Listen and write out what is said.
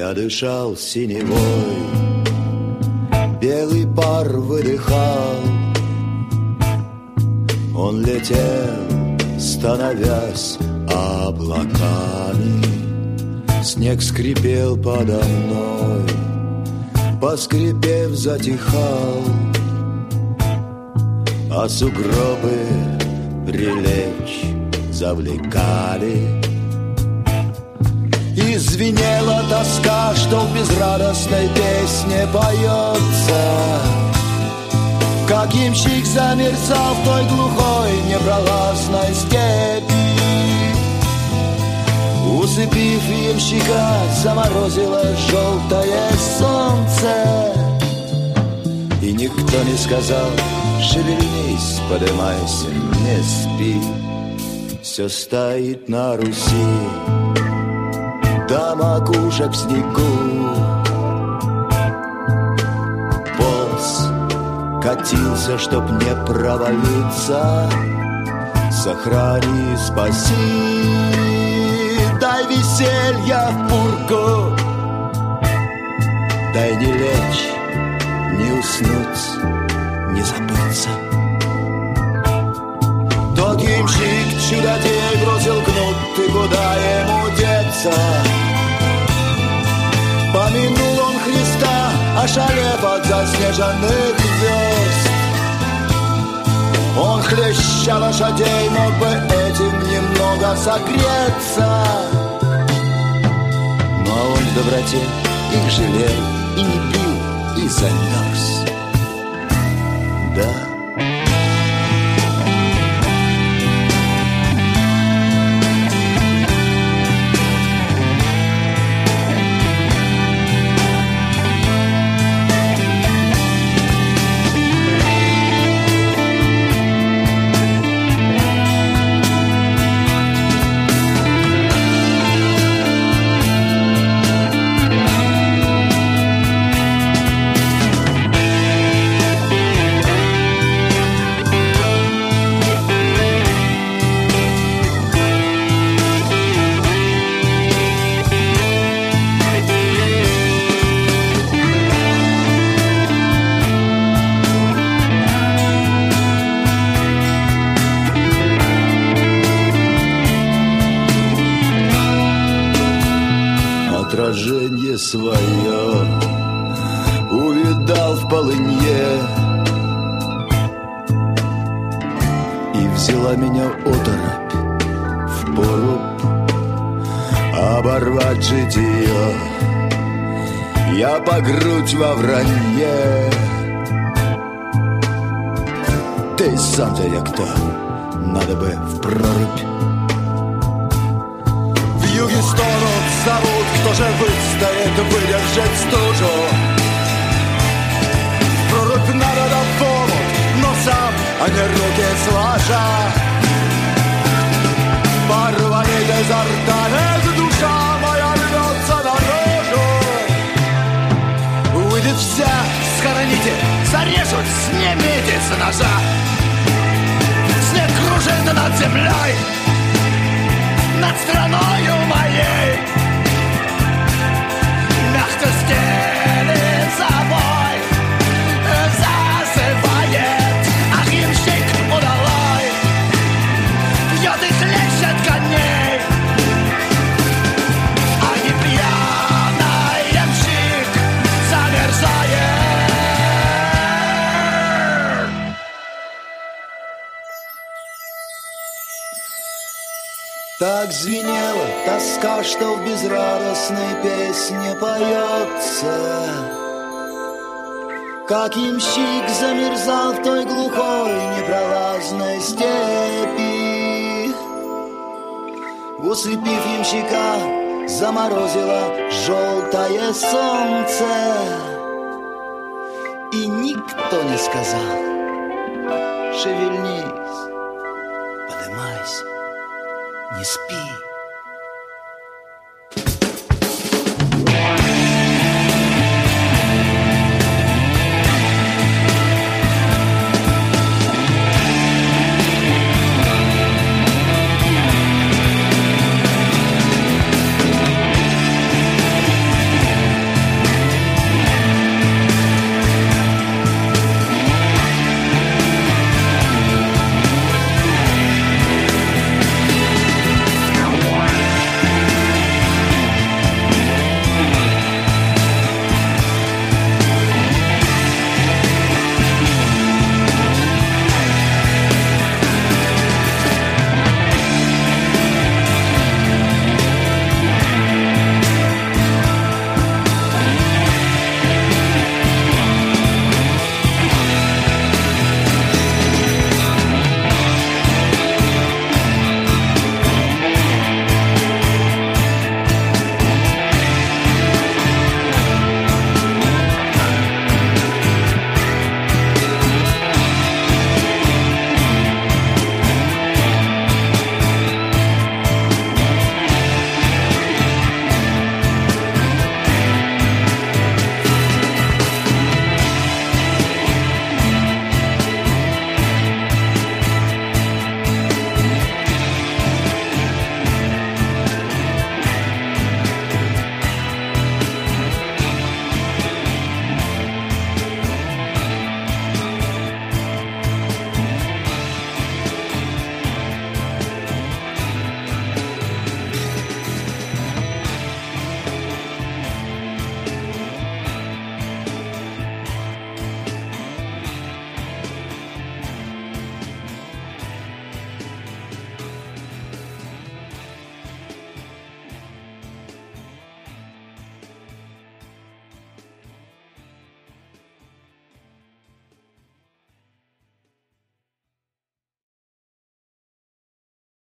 Я дышал синевой, белый пар выдыхал. Он летел, становясь облаками. Снег скрипел подо мной, поскрипев, затихал. А сугробы прилечь завлекали. И звенела тоска, что в безрадостной песне поется. Как ямщик замерцал в той глухой непролазной степи. Усыпив ямщика, заморозило желтое солнце. И никто не сказал: шевельнись, подымайся, не спи. Все стоит на Руси до макушек в снегу. Полз, катился, чтоб не провалиться. Сохрани, спаси, дай веселья в пургу. Дай не лечь, не уснуть, не забыться. Тот ямщик чудодей бросил кнут, и куда ему деться? Помянул он Христа, ошалев от заснеженных звезд. Он, хлеща лошадей, мог бы этим немного согреться. Но он в доброте их жалел и не бил, и замерз. Да. Отражение свое увидал в полынье, и взяла меня оторопь в поруб оборвать житие. Я по грудь во вранье. Ты сам-то я кто? Надо бы в прорубь. В юге стонут, зовут, кто же выстоит выдержать стужу. В прорубь надо до помут, но сам, а не руки сложа. Порванит изо рта, эта душа моя рвется наружу. Выйдет вся, схороните, зарежут, снимите с ножа. Снег кружит над землей, над страною моей. Мягко стелит собой, зазывает. Ах, ямщик удалой, пьет и хлещет коней. А не пьяный ямщик замерзает. Так звенела тоска, что в безрадостной песне поется. Как ямщик замерзал в той глухой непролазной степи. Усыпив ямщика, заморозило желтое солнце. И никто не сказал: шевельнись, подымайся, не спи.